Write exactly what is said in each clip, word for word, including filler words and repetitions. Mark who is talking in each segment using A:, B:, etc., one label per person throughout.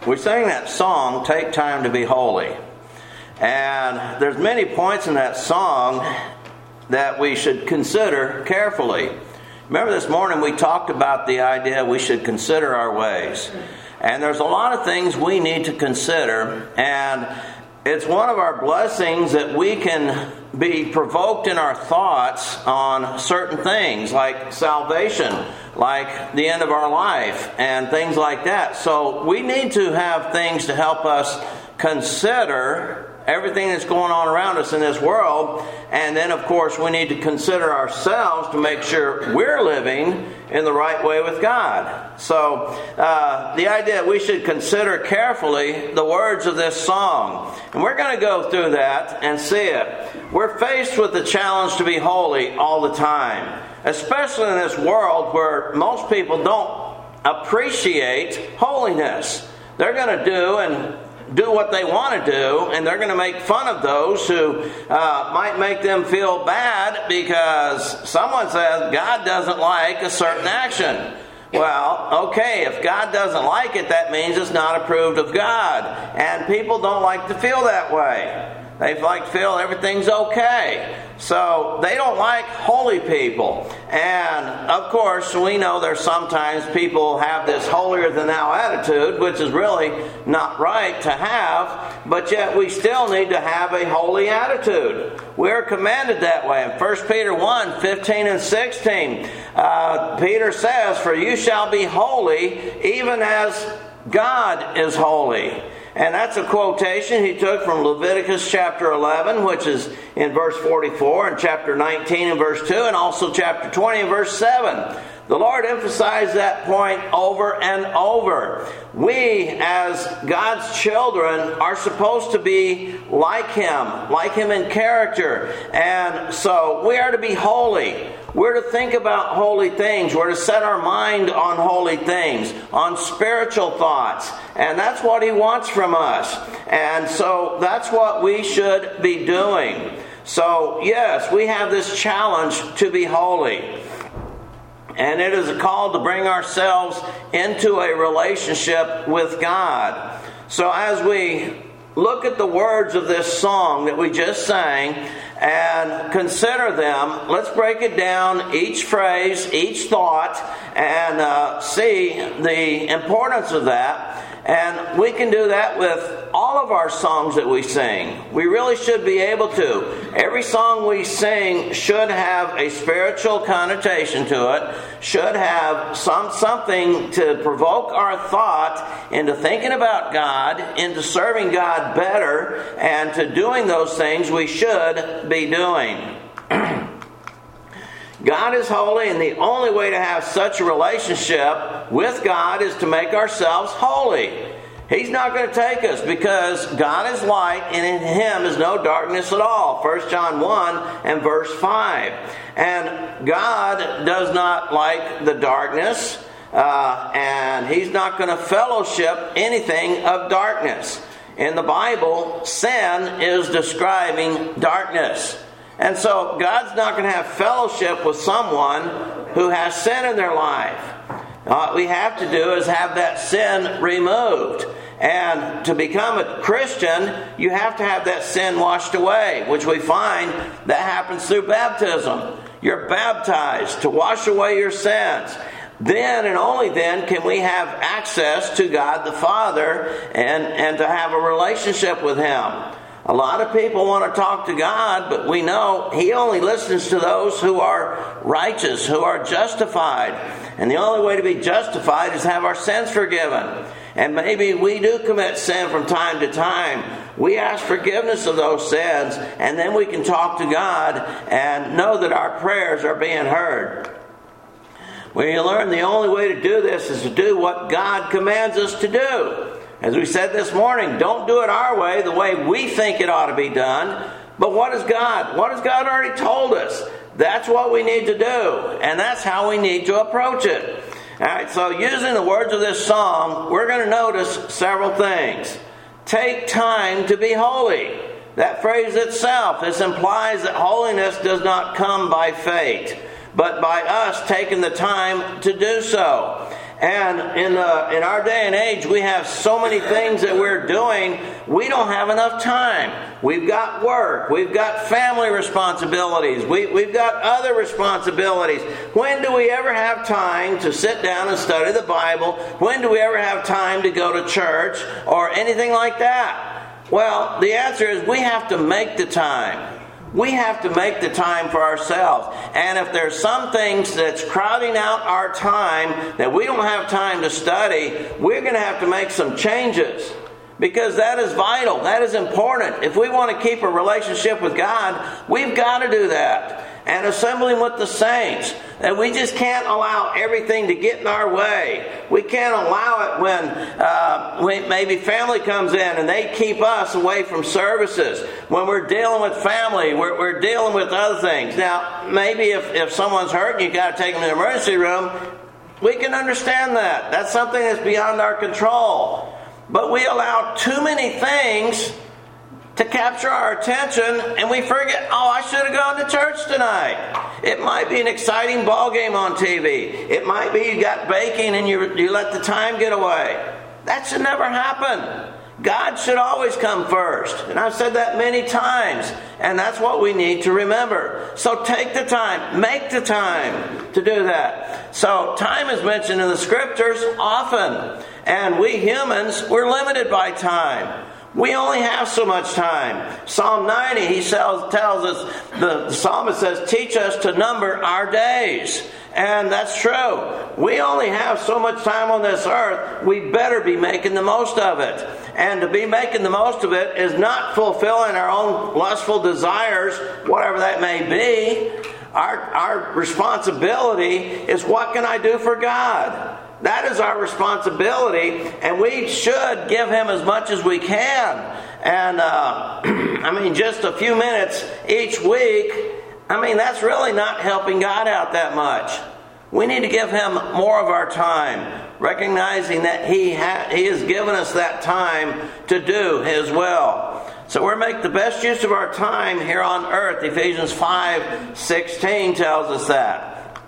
A: we sang that song, Take Time to Be Holy. And there's many points in that song that we should consider carefully. Remember this morning we talked about the idea we should consider our ways. And there's a lot of things we need to consider. And it's one of our blessings that we can be provoked in our thoughts on certain things like salvation, like the end of our life, and things like that. So we need to have things to help us consider everything that's going on around us in this world. And then, of course, we need to consider ourselves to make sure we're living in the right way with God. So uh, the idea that we should consider carefully the words of this song. And we're going to go through that and see it. We're faced with the challenge to be holy all the time, especially in this world where most people don't appreciate holiness. They're going to do and do what they want to do, and they're going to make fun of those who uh, might make them feel bad because someone says God doesn't like a certain action. Well, okay, if God doesn't like it, that means it's not approved of God. And people don't like to feel that way. They like to feel everything's okay. So they don't like holy people. And of course, we know there's sometimes people have this holier-than-thou attitude, which is really not right to have, but yet we still need to have a holy attitude. We're commanded that way. In First Peter one, fifteen and sixteen, uh, Peter says, "For you shall be holy, even as God is holy." And that's a quotation he took from Leviticus chapter eleven, which is in verse forty-four, and chapter nineteen and verse two, and also chapter twenty and verse seven. The Lord emphasized that point over and over. We, as God's children, are supposed to be like Him, like Him in character. And so we are to be holy. We're to think about holy things. We're to set our mind on holy things, on spiritual thoughts. And that's what He wants from us. And so that's what we should be doing. So, yes, we have this challenge to be holy. And it is a call to bring ourselves into a relationship with God. So as we look at the words of this song that we just sang and consider them, let's break it down, each phrase, each thought, and uh, see the importance of that. And we can do that with all of our songs that we sing. We really should be able to. Every song we sing should have a spiritual connotation to it, should have some something to provoke our thought into thinking about God, into serving God better, and to doing those things we should be doing. God is holy, and the only way to have such a relationship with God is to make ourselves holy. He's not going to take us because God is light, and in Him is no darkness at all. First John one and verse five. And God does not like the darkness, uh, and He's not going to fellowship anything of darkness. In the Bible, sin is describing darkness. And so God's not going to have fellowship with someone who has sin in their life. What we have to do is have that sin removed. And to become a Christian, you have to have that sin washed away, which we find that happens through baptism. You're baptized to wash away your sins. Then and only then can we have access to God the Father and, and to have a relationship with Him. A lot of people want to talk to God, but we know He only listens to those who are righteous, who are justified. And the only way to be justified is have our sins forgiven. And maybe we do commit sin from time to time. We ask forgiveness of those sins, and then we can talk to God and know that our prayers are being heard. We learn the only way to do this is to do what God commands us to do. As we said this morning, don't do it our way, the way we think it ought to be done. But what is God? What has God already told us? That's what we need to do. And that's how we need to approach it. All right, so using the words of this song, we're going to notice several things. Take time to be holy. That phrase itself, this implies that holiness does not come by fate, but by us taking the time to do so. And in uh, in our day and age, we have so many things that we're doing, we don't have enough time. We've got work. We've got family responsibilities. We, we've got other responsibilities. When do we ever have time to sit down and study the Bible? When do we ever have time to go to church or anything like that? Well, the answer is we have to make the time. We have to make the time for ourselves. And if there's some things that's crowding out our time that we don't have time to study, we're going to have to make some changes. Because that is vital. That is important. If we want to keep a relationship with God, we've got to do that. And assembling with the saints. And we just can't allow everything to get in our way. We can't allow it when, uh, when maybe family comes in and they keep us away from services. When we're dealing with family, we're, we're dealing with other things. Now, maybe if, if someone's hurt and you've got to take them to the emergency room, we can understand that. That's something that's beyond our control. But we allow too many things to capture our attention, and we forget, oh, I should have gone to church tonight. It might be an exciting ball game on T V. It might be you got baking and you, you let the time get away. That should never happen. God should always come first. And I've said that many times. And that's what we need to remember. So take the time. Make the time to do that. So time is mentioned in the Scriptures often. And we humans, we're limited by time. We only have so much time. Psalm ninety, he tells us, the psalmist says, teach us to number our days. And that's true. We only have so much time on this earth. We better be making the most of it. And to be making the most of it is not fulfilling our own lustful desires, whatever that may be. Our, our responsibility is, what can I do for God? That is our responsibility, and we should give Him as much as we can. And, uh, I mean, just a few minutes each week, I mean, that's really not helping God out that much. We need to give Him more of our time, recognizing that He, ha- he has given us that time to do His will. So we're making the best use of our time here on earth. Ephesians five sixteen tells us that.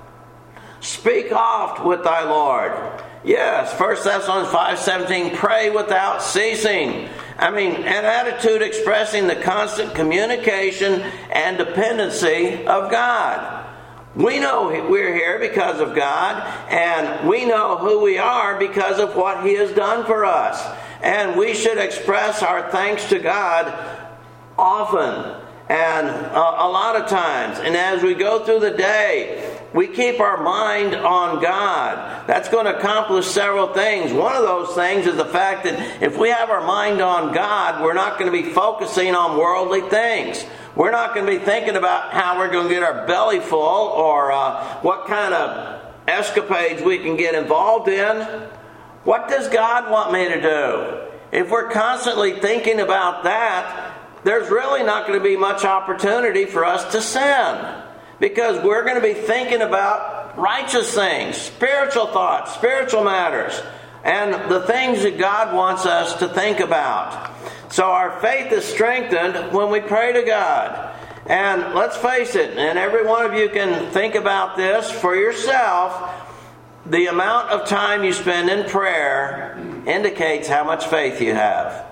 A: Speak oft with thy Lord. Yes, First Thessalonians five seventeen, pray without ceasing. I mean, an attitude expressing the constant communication and dependency of God. We know we're here because of God, and we know who we are because of what He has done for us. And we should express our thanks to God often and uh, a lot of times. And as we go through the day, we keep our mind on God. That's going to accomplish several things. One of those things is the fact that if we have our mind on God, we're not going to be focusing on worldly things. We're not going to be thinking about how we're going to get our belly full or uh, what kind of escapades we can get involved in. What does God want me to do? If we're constantly thinking about that, there's really not going to be much opportunity for us to sin. Because we're going to be thinking about righteous things, spiritual thoughts, spiritual matters, and the things that God wants us to think about. So our faith is strengthened when we pray to God. And let's face it, and every one of you can think about this for yourself, the amount of time you spend in prayer indicates how much faith you have.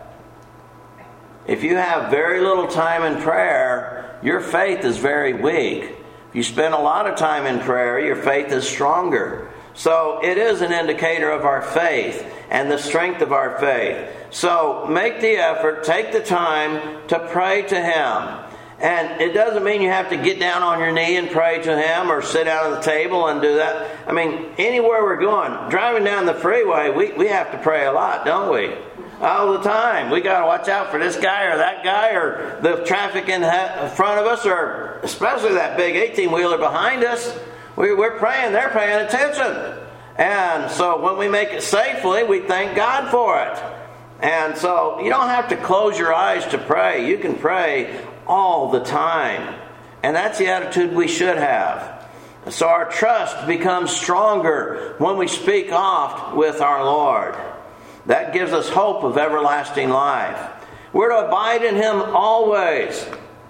A: If you have very little time in prayer, your faith is very weak. If you spend a lot of time in prayer, your faith is stronger. So it is an indicator of our faith and the strength of our faith. So make the effort, take the time to pray to Him. And it doesn't mean you have to get down on your knee and pray to Him or sit down at the table and do that. I mean, anywhere we're going, driving down the freeway, we, we have to pray a lot, don't we? All the time. We got to watch out for this guy or that guy or the traffic in front of us, or especially that big eighteen-wheeler behind us. We, we're praying, they're paying attention. And so when we make it safely, we thank God for it. And so you don't have to close your eyes to pray. You can pray all the time. And that's the attitude we should have. So our trust becomes stronger when we speak oft with our Lord. That gives us hope of everlasting life. We're to abide in Him always.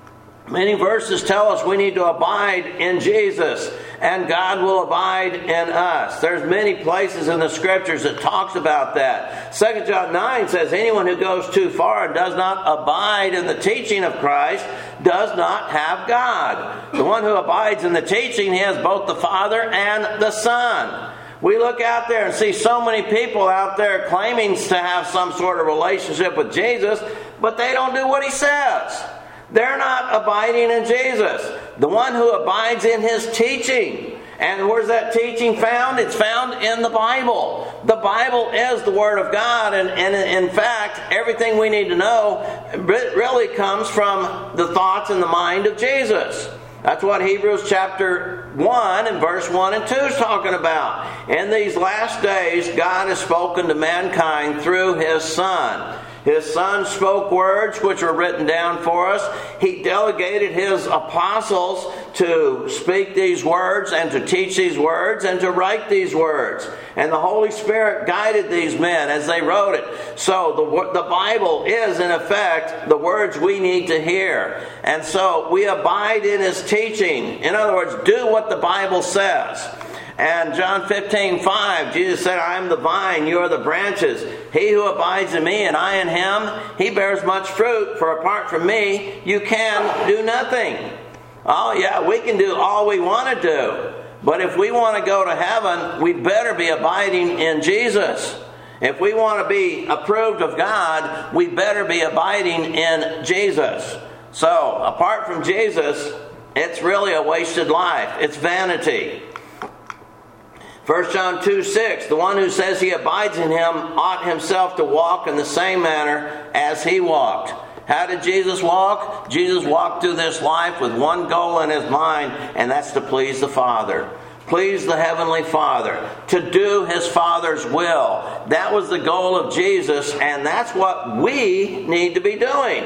A: Many verses tell us we need to abide in Jesus, and God will abide in us. There's many places in the Scriptures that talks about that. Second John nine says, anyone who goes too far and does not abide in the teaching of Christ does not have God. The one who abides in the teaching, he has both the Father and the Son. We look out there and see so many people out there claiming to have some sort of relationship with Jesus, but they don't do what he says. They're not abiding in Jesus. The one who abides in his teaching. And where's that teaching found? It's found in the Bible. The Bible is the Word of God. And, and in fact, everything we need to know really comes from the thoughts and the mind of Jesus. That's what Hebrews chapter one and verse one and two is talking about. In these last days, God has spoken to mankind through His Son. His Son spoke words which were written down for us. He delegated His apostles to speak these words and to teach these words and to write these words. And the Holy Spirit guided these men as they wrote it. So the, the Bible is, in effect, the words we need to hear. And so we abide in His teaching. In other words, do what the Bible says. And John fifteen five, Jesus said, I am the vine, you are the branches. He who abides in me and I in him, he bears much fruit, for apart from me, you can do nothing. Oh yeah, we can do all we want to do. But if we want to go to heaven, we better be abiding in Jesus. If we want to be approved of God, we better be abiding in Jesus. So, apart from Jesus, it's really a wasted life. It's vanity. First John two six, the one who says he abides in him ought himself to walk in the same manner as he walked. How did Jesus walk? Jesus walked through this life with one goal in his mind, and that's to please the Father. Please the Heavenly Father. To do his Father's will. That was the goal of Jesus, and that's what we need to be doing.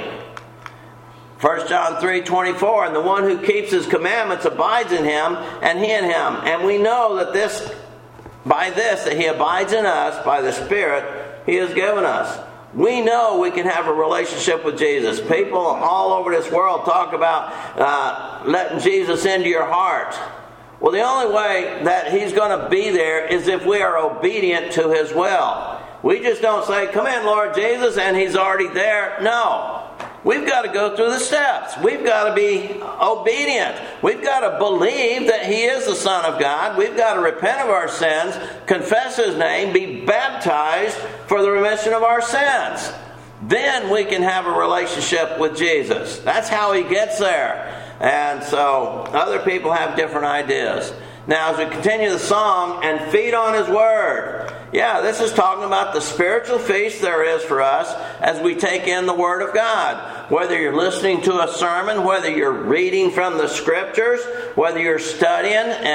A: First John three twenty-four, and the one who keeps his commandments abides in him, and he in him. And we know that this, by this, that he abides in us, by the Spirit he has given us. We know we can have a relationship with Jesus. People all over this world talk about uh, letting Jesus into your heart. Well, the only way that he's going to be there is if we are obedient to his will. We just don't say, come in, Lord Jesus, and he's already there. No. We've got to go through the steps. We've got to be obedient. We've got to believe that he is the Son of God. We've got to repent of our sins, confess his name, be baptized for the remission of our sins. Then we can have a relationship with Jesus. That's how he gets there. And so other people have different ideas. Now, as we continue the song, and feed on his word. Yeah, this is talking about the spiritual feast there is for us as we take in the Word of God. Whether you're listening to a sermon, whether you're reading from the Scriptures, whether you're studying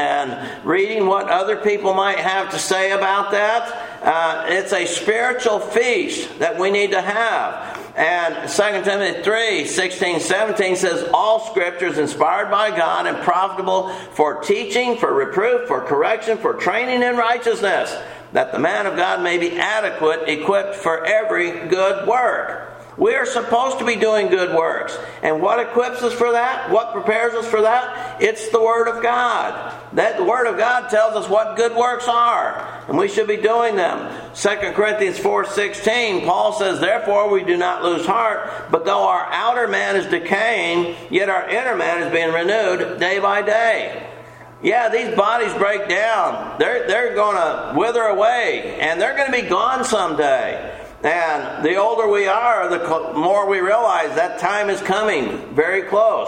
A: and reading what other people might have to say about that, uh, it's a spiritual feast that we need to have. And Second Timothy three sixteen seventeen says, all Scripture is inspired by God and profitable for teaching, for reproof, for correction, for training in righteousness, that the man of God may be adequate, equipped for every good work. We are supposed to be doing good works. And what equips us for that? What prepares us for that? It's the Word of God. That the Word of God tells us what good works are. And we should be doing them. Second Corinthians four sixteen, Paul says, therefore we do not lose heart, but though our outer man is decaying, yet our inner man is being renewed day by day. Yeah, these bodies break down. They're, they're going to wither away. And they're going to be gone someday. And the older we are, the more we realize that time is coming very close.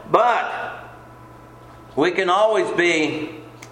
A: But we can always be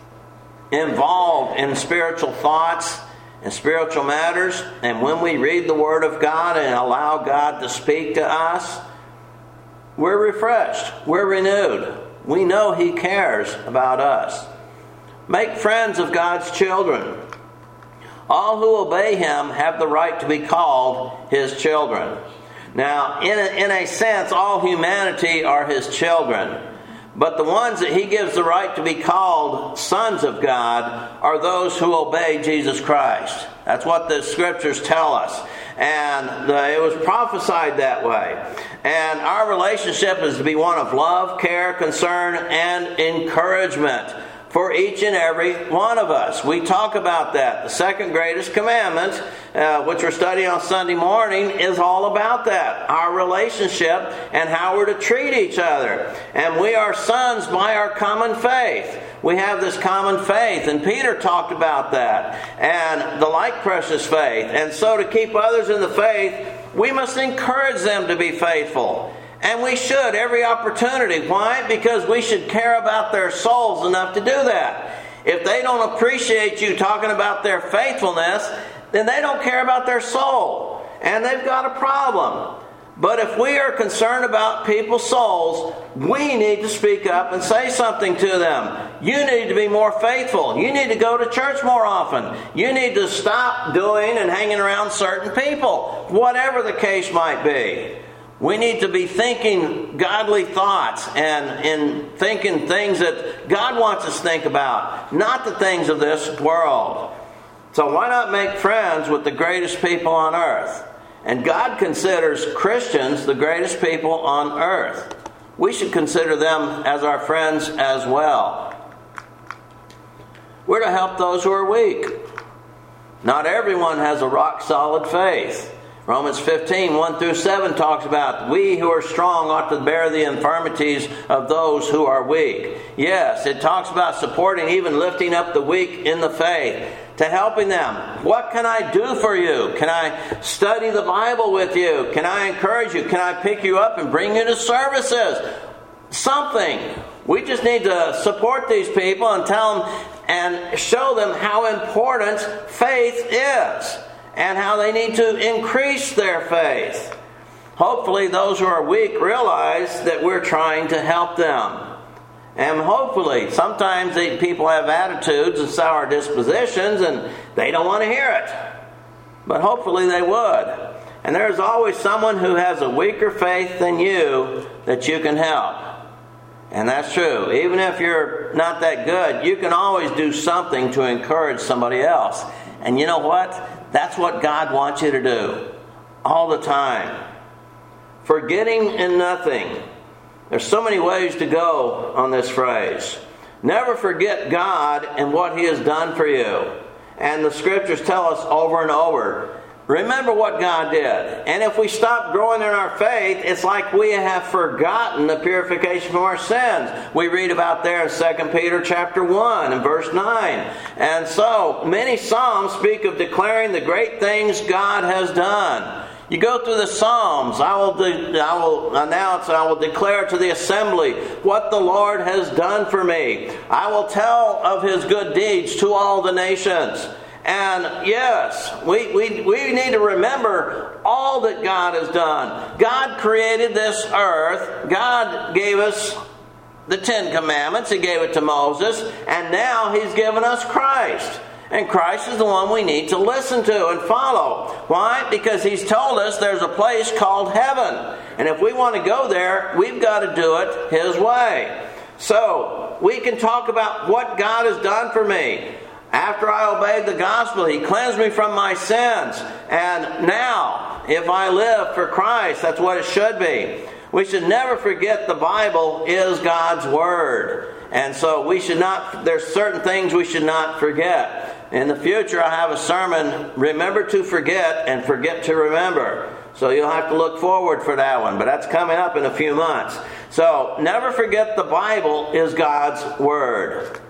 A: involved in spiritual thoughts and spiritual matters. And when we read the Word of God and allow God to speak to us, we're refreshed. We're renewed. We know he cares about us. Make friends of God's children. All who obey him have the right to be called his children. Now, in a, in a sense, all humanity are his children. But the ones that he gives the right to be called sons of God are those who obey Jesus Christ. That's what the scriptures tell us. And the, it was prophesied that way. And our relationship is to be one of love, care, concern, and encouragement for each and every one of us. We talk about that. The second greatest commandment, uh, which we're studying on Sunday morning, is all about that. Our relationship and how we're to treat each other. And we are sons by our common faith. We have this common faith, and Peter talked about that. And the like precious faith. And so to keep others in the faith, we must encourage them to be faithful. And we should, every opportunity. Why? Because we should care about their souls enough to do that. If they don't appreciate you talking about their faithfulness, then they don't care about their soul. And they've got a problem. But if we are concerned about people's souls, we need to speak up and say something to them. You need to be more faithful. You need to go to church more often. You need to stop doing and hanging around certain people, whatever the case might be. We need to be thinking godly thoughts and in thinking things that God wants us to think about, not the things of this world. So why not make friends with the greatest people on earth? And God considers Christians the greatest people on earth. We should consider them as our friends as well. We're to help those who are weak. Not everyone has a rock-solid faith. Romans fifteen, one through seven talks about we who are strong ought to bear the infirmities of those who are weak. Yes, it talks about supporting, even lifting up the weak in the faith, to helping them. What can I do for you? Can I study the Bible with you? Can I encourage you? Can I pick you up and bring you to services? Something. We just need to support these people and tell them and show them how important faith is. And how they need to increase their faith. Hopefully those who are weak realize that we're trying to help them. And hopefully, sometimes they, people have attitudes and sour dispositions and they don't want to hear it. But hopefully they would. And there's always someone who has a weaker faith than you that you can help. And that's true. Even if you're not that good, you can always do something to encourage somebody else. And you know what? That's what God wants you to do all the time. Forgetting in nothing. There's so many ways to go on this phrase. Never forget God and what He has done for you. And the scriptures tell us over and over, remember what God did. And if we stop growing in our faith, it's like we have forgotten the purification from our sins. We read about there in Second Peter chapter one and verse nine. And so, many Psalms speak of declaring the great things God has done. You go through the Psalms, I will, de- I will announce, I will declare to the assembly what the Lord has done for me. I will tell of His good deeds to all the nations. And yes, we, we, we need to remember all that God has done. God created this earth. God gave us the Ten Commandments. He gave it to Moses. And now He's given us Christ. And Christ is the one we need to listen to and follow. Why? Because He's told us there's a place called heaven. And if we want to go there, we've got to do it His way. So, we can talk about what God has done for me. After I obeyed the gospel, He cleansed me from my sins. And now, if I live for Christ, that's what it should be. We should never forget the Bible is God's Word. And so we should not, there's certain things we should not forget. In the future, I have a sermon, Remember to Forget and Forget to Remember. So you'll have to look forward for that one. But that's coming up in a few months. So never forget the Bible is God's Word.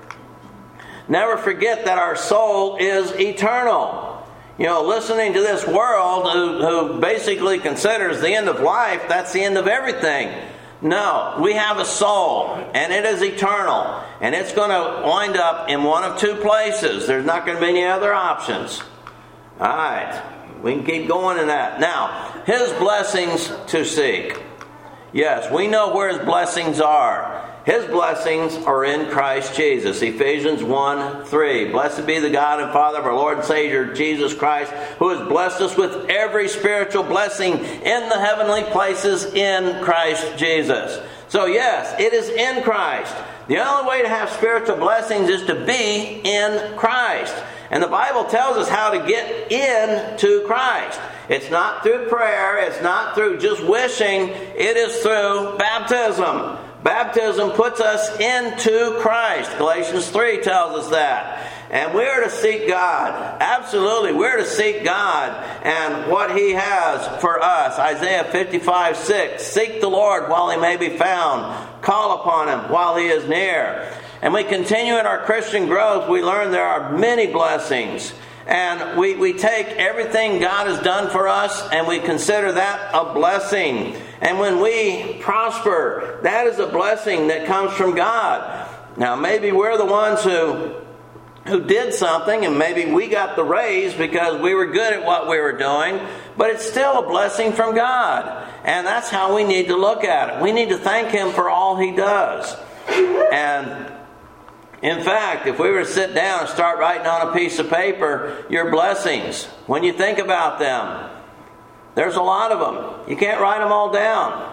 A: Never forget that our soul is eternal. You know, listening to this world who, who basically considers the end of life, that's the end of everything. No, we have a soul, and it is eternal. And it's going to wind up in one of two places. There's not going to be any other options. All right, we can keep going in that. Now, His blessings to seek. Yes, we know where His blessings are. His blessings are in Christ Jesus. Ephesians one three. Blessed be the God and Father of our Lord and Savior Jesus Christ, who has blessed us with every spiritual blessing in the heavenly places in Christ Jesus. So yes, it is in Christ. The only way to have spiritual blessings is to be in Christ. And the Bible tells us how to get into Christ. It's not through prayer. It's not through just wishing. It is through baptism. Baptism puts us into Christ. Galatians three tells us that. And we're to seek God. Absolutely, we're to seek God and what He has for us. Isaiah fifty-five six. Seek the Lord while He may be found. Call upon Him while He is near. And we continue in our Christian growth. We learn there are many blessings. And we, we take everything God has done for us and we consider that a blessing. And when we prosper, that is a blessing that comes from God. Now maybe we're the ones who who did something and maybe we got the raise because we were good at what we were doing, but it's still a blessing from God. And that's how we need to look at it. We need to thank Him for all He does. And in fact, if we were to sit down and start writing on a piece of paper your blessings, when you think about them, there's a lot of them. You can't write them all down.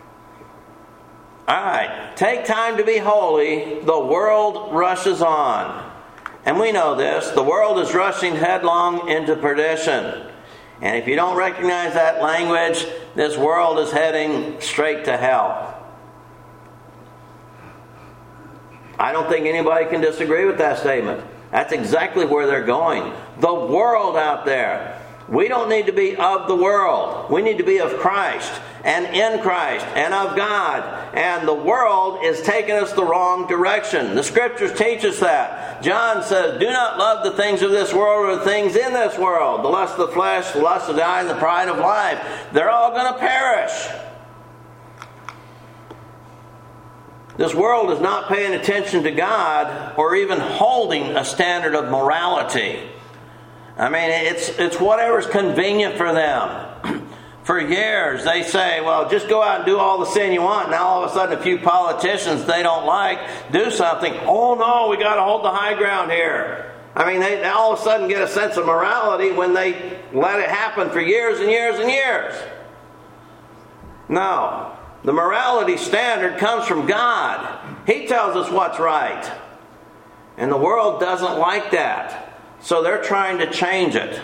A: Alright, take time to be holy. The world rushes on. And we know this. The world is rushing headlong into perdition. And if you don't recognize that language, this world is heading straight to hell. I don't think anybody can disagree with that statement. That's exactly where they're going. The world out there. We don't need to be of the world. We need to be of Christ and in Christ and of God. And the world is taking us the wrong direction. The Scriptures teach us that. John says, do not love the things of this world or the things in this world. The lust of the flesh, the lust of the eye, and the pride of life. They're all going to perish. This world is not paying attention to God or even holding a standard of morality. I mean, it's it's whatever's convenient for them. For years, they say, well, just go out and do all the sin you want. Now, all of a sudden, a few politicians they don't like do something. Oh, no, we got to hold the high ground here. I mean, they, they all of a sudden get a sense of morality when they let it happen for years and years and years. No. The morality standard comes from God. He tells us what's right. And the world doesn't like that. So they're trying to change it.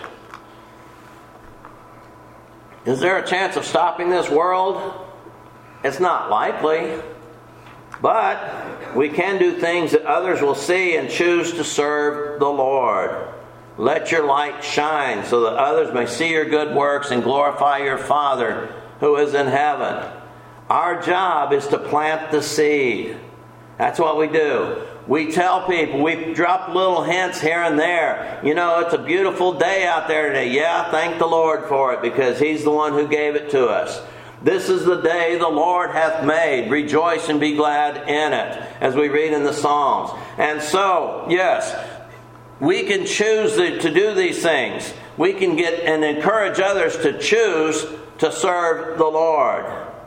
A: Is there a chance of stopping this world? It's not likely. But we can do things that others will see and choose to serve the Lord. Let your light shine so that others may see your good works and glorify your Father who is in heaven. Our job is to plant the seed. That's what we do. We tell people, we drop little hints here and there. You know, it's a beautiful day out there today. Yeah, thank the Lord for it because He's the one who gave it to us. This is the day the Lord hath made. Rejoice and be glad in it, as we read in the Psalms. And so, yes, we can choose to do these things. We can get and encourage others to choose to serve the Lord.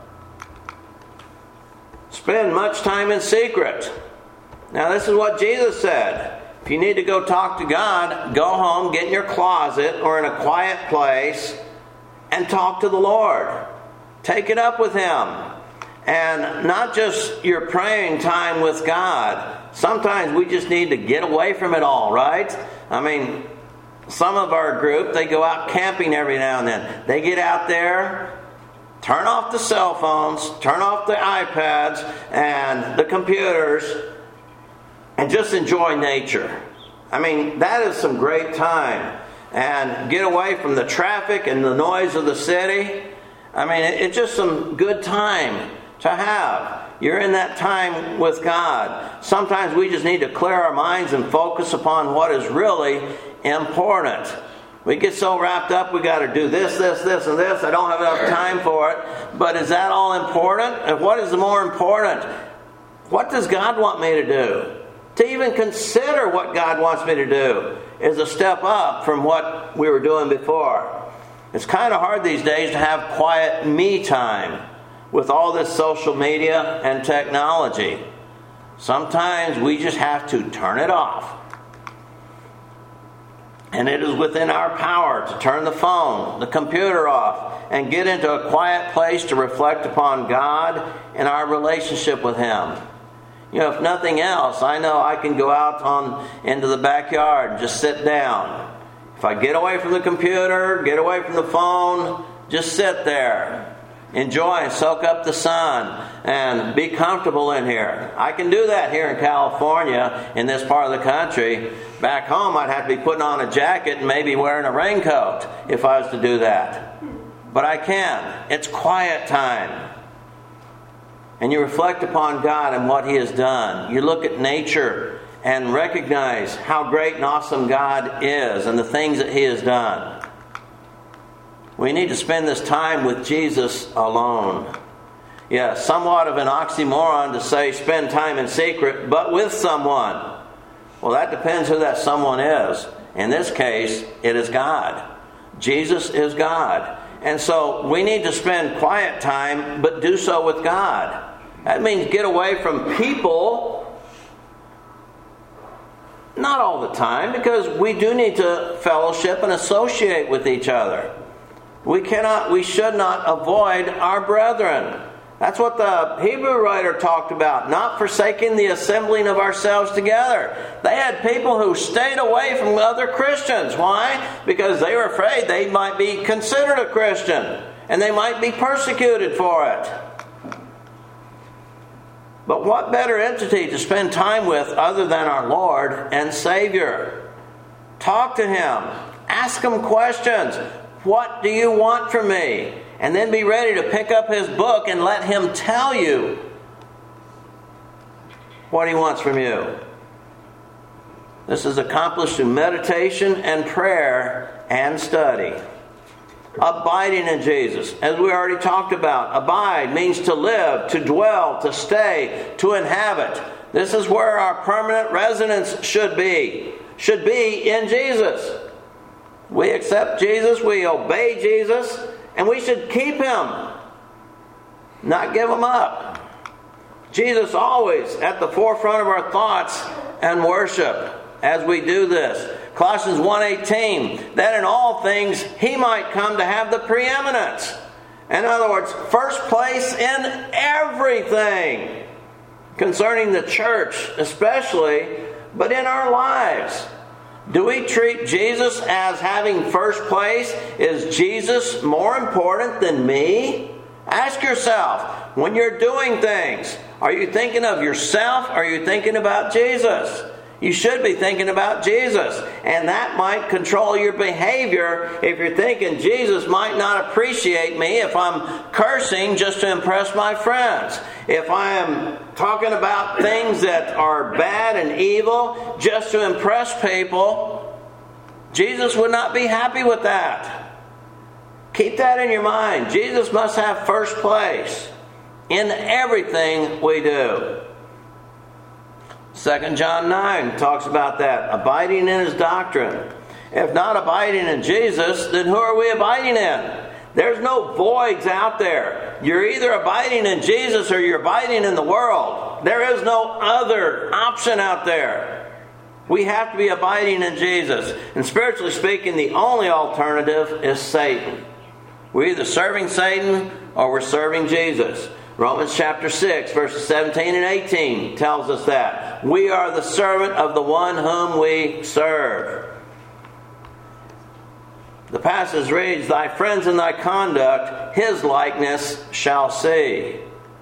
A: Spend much time in secret. Now, this is what Jesus said. If you need to go talk to God, go home, get in your closet or in a quiet place and talk to the Lord. Take it up with Him. And not just your praying time with God. Sometimes we just need to get away from it all, right? I mean, some of our group, they go out camping every now and then. They get out there, turn off the cell phones, turn off the iPads and the computers, and just enjoy nature. I mean, that is some great time. And get away from the traffic and the noise of the city. I mean, it's just some good time to have. You're in that time with God. Sometimes we just need to clear our minds and focus upon what is really important. We get so wrapped up, we got to do this, this, this, and this. I don't have enough time for it. But is that all important? And what is the more important? What does God want me to do? To even consider what God wants me to do is a step up from what we were doing before. It's kind of hard these days to have quiet me time with all this social media and technology. Sometimes we just have to turn it off. And it is within our power to turn the phone, the computer off, and get into a quiet place to reflect upon God and our relationship with Him. You know, if nothing else, I know I can go out on into the backyard and just sit down. If I get away from the computer, get away from the phone, just sit there. Enjoy and soak up the sun and be comfortable in here. I can do that here in California, in this part of the country. Back home, I'd have to be putting on a jacket and maybe wearing a raincoat if I was to do that. But I can. It's quiet time. And you reflect upon God and what He has done. You look at nature and recognize how great and awesome God is and the things that He has done. We need to spend this time with Jesus alone. Yeah, somewhat of an oxymoron to say spend time in secret, but with someone. Well, that depends who that someone is. In this case, it is God. Jesus is God. And so we need to spend quiet time, but do so with God. That means get away from people. Not all the time, because we do need to fellowship and associate with each other. We cannot, we should not avoid our brethren. That's what the Hebrew writer talked about, not forsaking the assembling of ourselves together. They had people who stayed away from other Christians. Why? Because they were afraid they might be considered a Christian and they might be persecuted for it. But what better entity to spend time with other than our Lord and Savior? Talk to Him. Ask Him questions. What do you want from me? And then be ready to pick up His book and let Him tell you what He wants from you. This is accomplished through meditation and prayer and study. Abiding in Jesus, as we already talked about. Abide means to live, to dwell, to stay, to inhabit. This is where our permanent residence should be. Should be in Jesus. We accept Jesus, we obey Jesus, and we should keep Him, not give Him up. Jesus always at the forefront of our thoughts and worship as we do this. Colossians one eighteen, that in all things He might come to have the preeminence. In other words, first place in everything concerning the church especially, but in our lives. Do we treat Jesus as having first place? Is Jesus more important than me? Ask yourself, when you're doing things, are you thinking of yourself or are you thinking about Jesus? You should be thinking about Jesus. And that might control your behavior if you're thinking Jesus might not appreciate me if I'm cursing just to impress my friends. If I am talking about things that are bad and evil just to impress people, Jesus would not be happy with that. Keep that in your mind. Jesus must have first place in everything we do. Second John nine talks about that. Abiding in His doctrine. If not abiding in Jesus, then who are we abiding in? There's no voids out there. You're either abiding in Jesus or you're abiding in the world. There is no other option out there. We have to be abiding in Jesus. And spiritually speaking, the only alternative is Satan. We're either serving Satan or we're serving Jesus. Romans chapter six, verses seventeen and eighteen tells us that. We are the servant of the one whom we serve. The passage reads, Thy friends in thy conduct, His likeness shall see.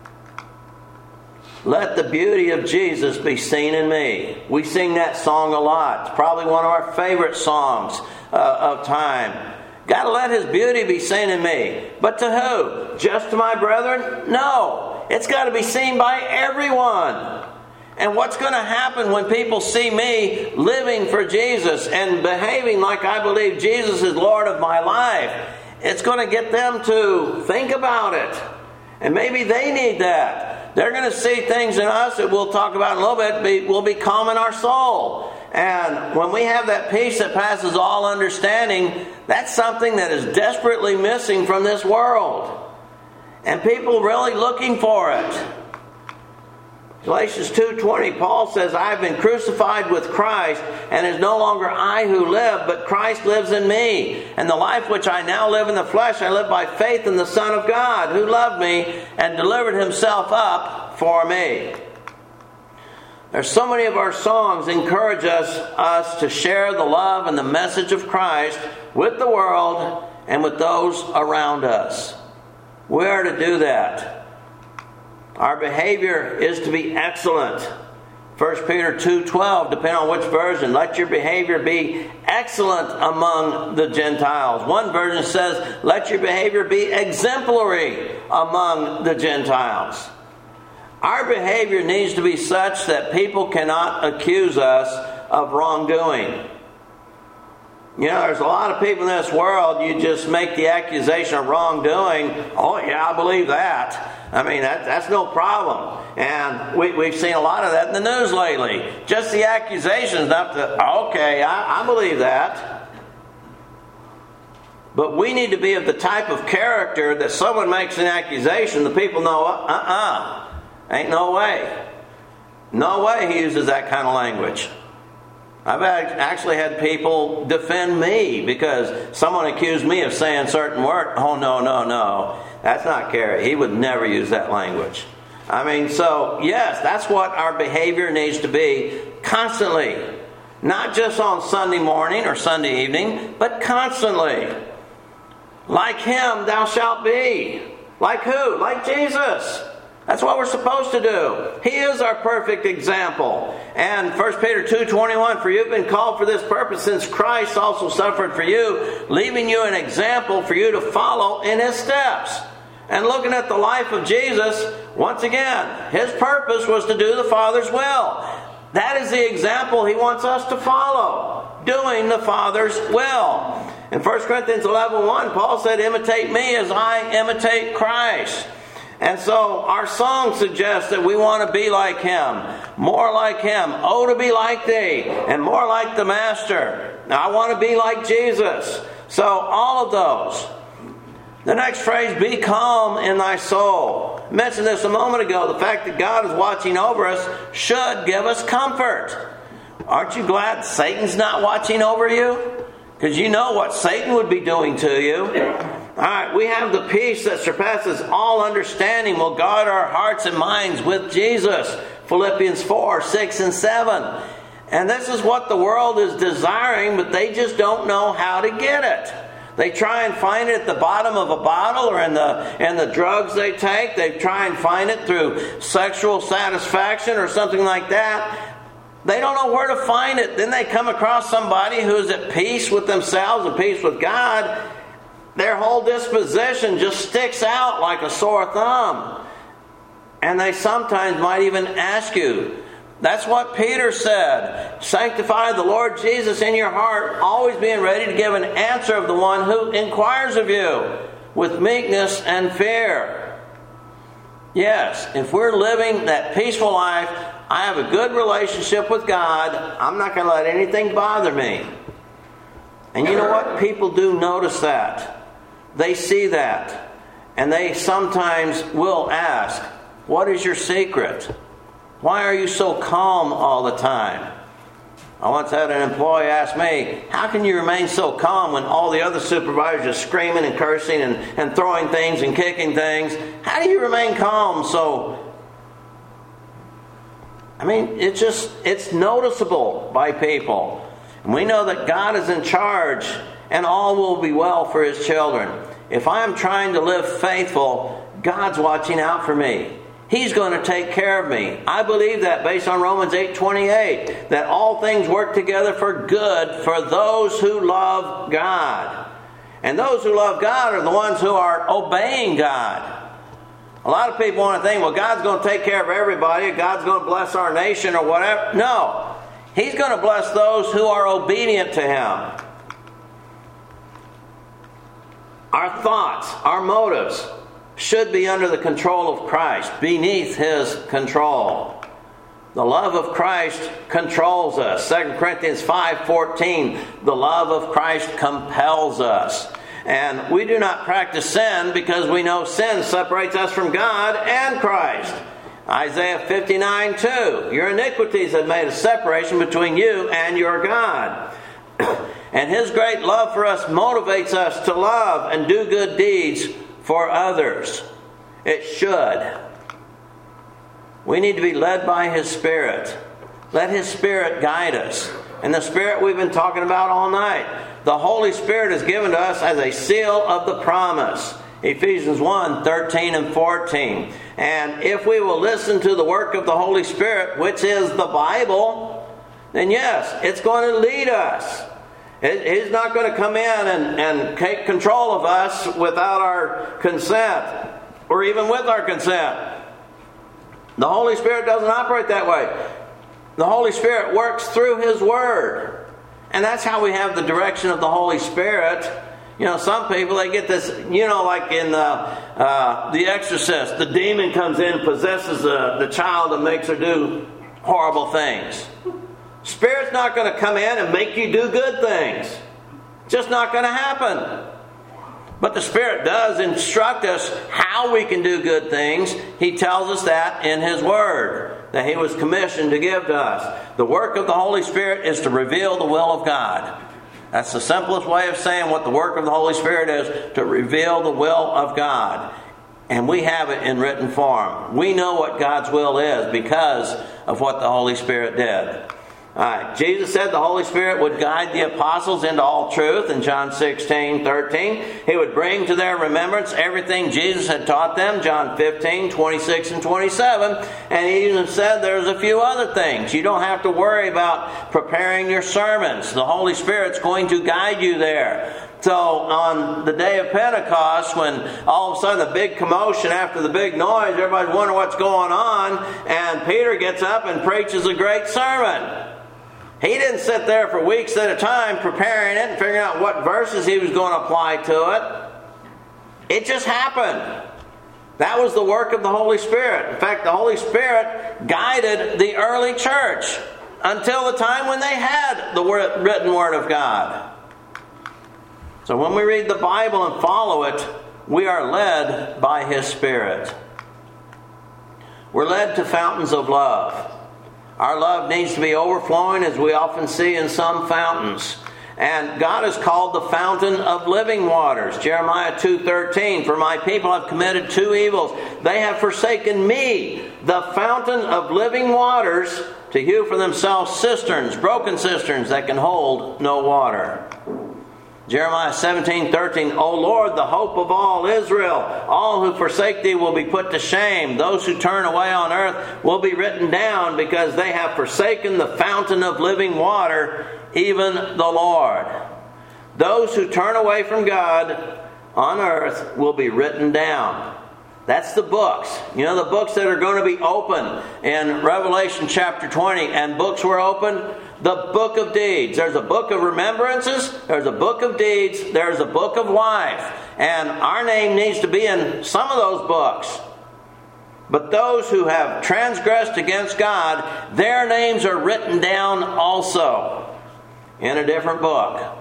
A: Let the beauty of Jesus be seen in me. We sing that song a lot. It's probably one of our favorite songs uh, of time. Got to let His beauty be seen in me. But to who? Just to my brethren? No. It's got to be seen by everyone. And what's going to happen when people see me living for Jesus and behaving like I believe Jesus is Lord of my life? It's going to get them to think about it. And maybe they need that. They're going to see things in us that we'll talk about in a little bit be, will be calming our soul. And when we have that peace that passes all understanding, that's something that is desperately missing from this world. And people really looking for it. Galatians two twenty, Paul says, I have been crucified with Christ, and it is no longer I who live, but Christ lives in me. And the life which I now live in the flesh, I live by faith in the Son of God, who loved me and delivered himself up for me. There's so many of our songs encourage us, us to share the love and the message of Christ with the world and with those around us. We are to do that. Our behavior is to be excellent. First Peter two twelve, depending on which version, let your behavior be excellent among the Gentiles. One version says, let your behavior be exemplary among the Gentiles. Our behavior needs to be such that people cannot accuse us of wrongdoing. You know, there's a lot of people in this world, you just make the accusation of wrongdoing. Oh, yeah, I believe that. I mean, that, that's no problem. And we, we've seen a lot of that in the news lately. Just the accusations, not the, okay, I, I believe that. But we need to be of the type of character that someone makes an accusation, the people know, uh-uh. Ain't no way. No way he uses that kind of language. I've actually had people defend me because someone accused me of saying certain words. Oh, no, no, no. That's not Kerry. He would never use that language. I mean, so, yes, that's what our behavior needs to be constantly. Not just on Sunday morning or Sunday evening, but constantly. Like him thou shalt be. Like who? Like Jesus. That's what we're supposed to do. He is our perfect example. And First Peter two twenty-one, for you have been called for this purpose, since Christ also suffered for you, leaving you an example for you to follow in his steps. And looking at the life of Jesus, once again, his purpose was to do the Father's will. That is the example he wants us to follow, doing the Father's will. In First Corinthians eleven one, Paul said, imitate me as I imitate Christ. And so our song suggests that we want to be like him, more like him. Oh, to be like thee, and more like the Master. Now, I want to be like Jesus. So all of those. The next phrase, be calm in thy soul. I mentioned this a moment ago. The fact that God is watching over us should give us comfort. Aren't you glad Satan's not watching over you? Because you know what Satan would be doing to you. Alright, we have the peace that surpasses all understanding will guard our hearts and minds with Jesus. Philippians four, six, and seven. And this is what the world is desiring, but they just don't know how to get it. They try and find it at the bottom of a bottle or in the, in the drugs they take. They try and find it through sexual satisfaction or something like that. They don't know where to find it. Then they come across somebody who's at peace with themselves and peace with God. Their whole disposition just sticks out like a sore thumb. And they sometimes might even ask you. That's what Peter said. Sanctify the Lord Jesus in your heart, always being ready to give an answer of the one who inquires of you with meekness and fear. Yes, if we're living that peaceful life, I have a good relationship with God, I'm not going to let anything bother me. And you know what? People do notice that. They see that. And they sometimes will ask, what is your secret? Why are you so calm all the time? I once had an employee ask me, how can you remain so calm when all the other supervisors are screaming and cursing and, and throwing things and kicking things? How do you remain calm? So, I mean, it's just, it's noticeable by people. And we know that God is in charge and all will be well for his children. If I'm trying to live faithful, God's watching out for me. He's going to take care of me. I believe that based on Romans eight twenty-eight, that all things work together for good for those who love God. And those who love God are the ones who are obeying God. A lot of people want to think, well, God's going to take care of everybody. God's going to bless our nation or whatever. No. He's going to bless those who are obedient to him. Our thoughts, our motives should be under the control of Christ, beneath his control. The love of Christ controls us. Second Corinthians five fourteen, the love of Christ compels us. And we do not practice sin because we know sin separates us from God and Christ. Isaiah fifty-nine two. Your iniquities have made a separation between you and your God. And His great love for us motivates us to love and do good deeds for others. It should. We need to be led by His Spirit. Let His Spirit guide us. And the Spirit we've been talking about all night. The Holy Spirit is given to us as a seal of the promise. Ephesians one thirteen and fourteen. And if we will listen to the work of the Holy Spirit, which is the Bible, then yes, it's going to lead us. He's not going to come in and, and take control of us without our consent, or even with our consent. The Holy Spirit doesn't operate that way. The Holy Spirit works through His Word. And that's how we have the direction of the Holy Spirit. You know, some people, they get this, you know, like in the, uh, the Exorcist, the demon comes in, possesses the, the child and makes her do horrible things. Spirit's not going to come in and make you do good things. It's just not going to happen. But the Spirit does instruct us how we can do good things. He tells us that in His Word, that He was commissioned to give to us. The work of the Holy Spirit is to reveal the will of God. That's the simplest way of saying what the work of the Holy Spirit is, to reveal the will of God. And we have it in written form. We know what God's will is because of what the Holy Spirit did. Alright, Jesus said the Holy Spirit would guide the apostles into all truth in John sixteen thirteen. He would bring to their remembrance everything Jesus had taught them, John fifteen twenty-six and twenty-seven. And He even said there's a few other things. You don't have to worry about preparing your sermons. The Holy Spirit's going to guide you there. So on the day of Pentecost, when all of a sudden the big commotion after the big noise, everybody's wondering what's going on, and Peter gets up and preaches a great sermon. He didn't sit there for weeks at a time preparing it and figuring out what verses he was going to apply to it. It just happened. That was the work of the Holy Spirit. In fact, the Holy Spirit guided the early church until the time when they had the written Word of God. So when we read the Bible and follow it, we are led by His Spirit. We're led to fountains of love. Our love needs to be overflowing, as we often see in some fountains. And God is called the fountain of living waters. Jeremiah two thirteen, for my people have committed two evils. They have forsaken me, the fountain of living waters, to hew for themselves cisterns, broken cisterns that can hold no water. Jeremiah seventeen thirteen, O Lord, the hope of all Israel, all who forsake Thee will be put to shame. Those who turn away on earth will be written down, because they have forsaken the fountain of living water, even the Lord. Those who turn away from God on earth will be written down. That's the books. You know, the books that are going to be open in Revelation chapter twenty, and books were open. The book of deeds. There's a book of remembrances. There's a book of deeds. There's a book of life. And our name needs to be in some of those books. But those who have transgressed against God, their names are written down also in a different book.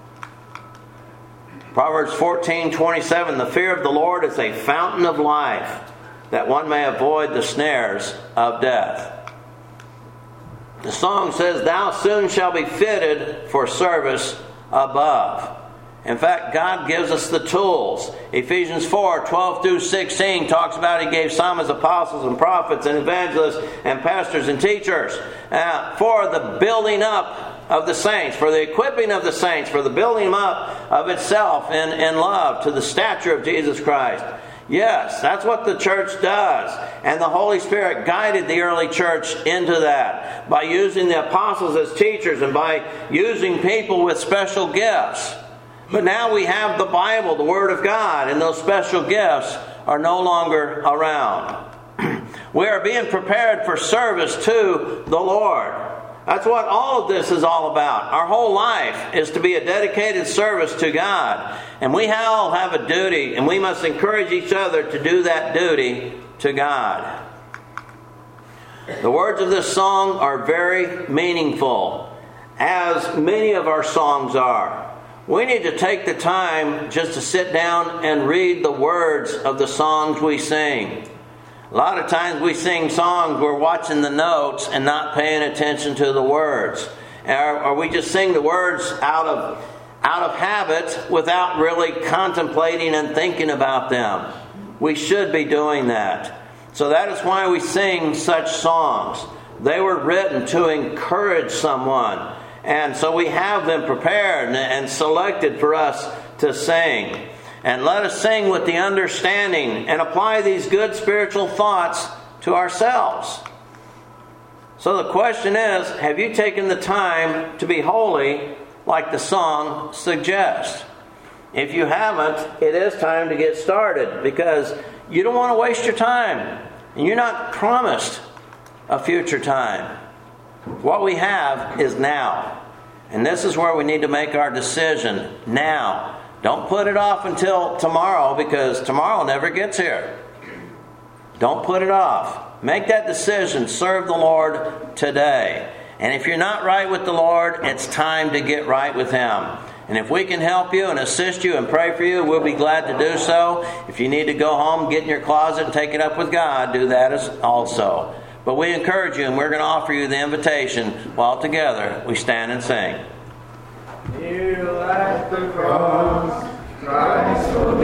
A: Proverbs fourteen twenty-seven, the fear of the Lord is a fountain of life, that one may avoid the snares of death. The song says, Thou soon shalt be fitted for service above. In fact, God gives us the tools. Ephesians four twelve through sixteen talks about He gave some as apostles and prophets and evangelists and pastors and teachers uh, for the building up of the saints, for the equipping of the saints, for the building up of itself in, in love to the stature of Jesus Christ. Yes, that's what the church does. And the Holy Spirit guided the early church into that by using the apostles as teachers and by using people with special gifts. But now we have the Bible, the Word of God, and those special gifts are no longer around. We are being prepared for service to the Lord. That's what all of this is all about. Our whole life is to be a dedicated service to God. And we all have a duty, and we must encourage each other to do that duty to God. The words of this song are very meaningful, as many of our songs are. We need to take the time just to sit down and read the words of the songs we sing. A lot of times we sing songs, we're watching the notes and not paying attention to the words. Or, or we just sing the words out of, out of habit without really contemplating and thinking about them. We should be doing that. So that is why we sing such songs. They were written to encourage someone. And so we have them prepared and selected for us to sing. And let us sing with the understanding and apply these good spiritual thoughts to ourselves. So the question is, have you taken the time to be holy like the song suggests? If you haven't, it is time to get started, because you don't want to waste your time. And you're not promised a future time. What we have is now. And this is where we need to make our decision now. Don't put it off until tomorrow, because tomorrow never gets here. Don't put it off. Make that decision. Serve the Lord today. And if you're not right with the Lord, it's time to get right with Him. And if we can help you and assist you and pray for you, we'll be glad to do so. If you need to go home, get in your closet and take it up with God, do that as also. But we encourage you, and we're going to offer you the invitation while together we stand and sing.
B: Kneel at the cross, Christ.